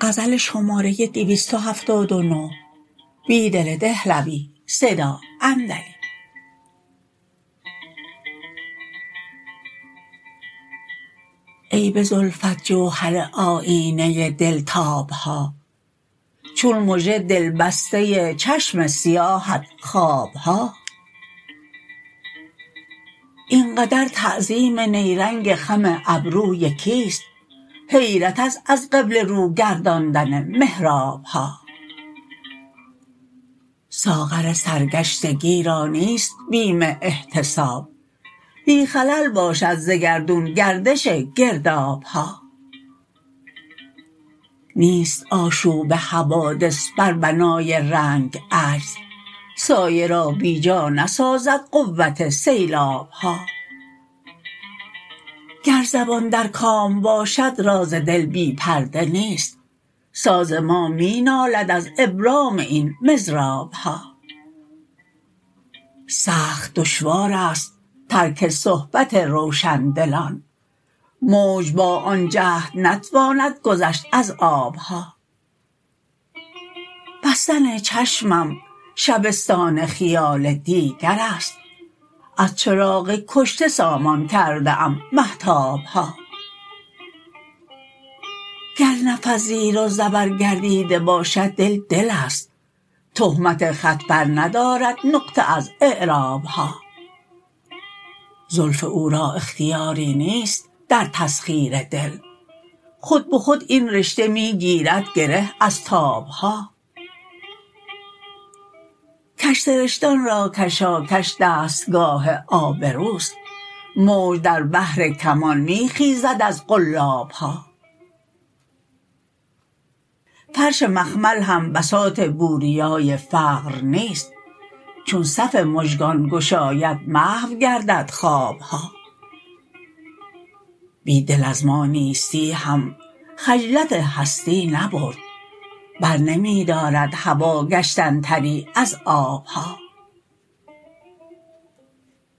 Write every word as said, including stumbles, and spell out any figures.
غزل شماره دویست و هفتاد و نه. بیدل دهلوی. صدا اندلی. ای به زلفت جوهر آیینه دل تابها، چون مژه دلبسته چشم سیاهت خوابها. اینقدر تعظیم نیرنگ خم ابروی کیست؟ حیرت است از قبله رو گرداندن محرابها. ساغر سرگشتگی را نیست بیم احتساب، بی خلل باشد ز گردون گردش گردابها. نیست آشوب حوادث بر بنای رنگ عجز، سایه را بیجا نسازد قوت سیلابها. گر زبان در کام باشد راز دل بی پرده نیست، ساز ما می نالد از ابرام این مضرابها. سخت دشوار است ترک صحبت روشندلان، موج با آن جهد نتواند گذشت از آبها. بستن چشمم شبستان خیال دیگر است، از چراغ کشته سامان کرده ام مهتابها. گر نفس زیر و زبر گردیده باشد دل دل است، تهمت خط بر ندارد نقطه از اعرابها. زلف او را اختیاری نیست در تسخیر دل، خود به خود این رشته می گیرد گره از تابها. کج سرشتان را کشاکش دستگاه آبروست، موج در بحر کمان می خیزد از قلابها. فرش مخمل هم بساط بوریای فقر نیست، چون صف مژگان گشاید محو گردد خوابها. بیدل از ما نیستی هم خجلت هستی نبرد، بر نمی دارد هوا گشتن تری از آبها.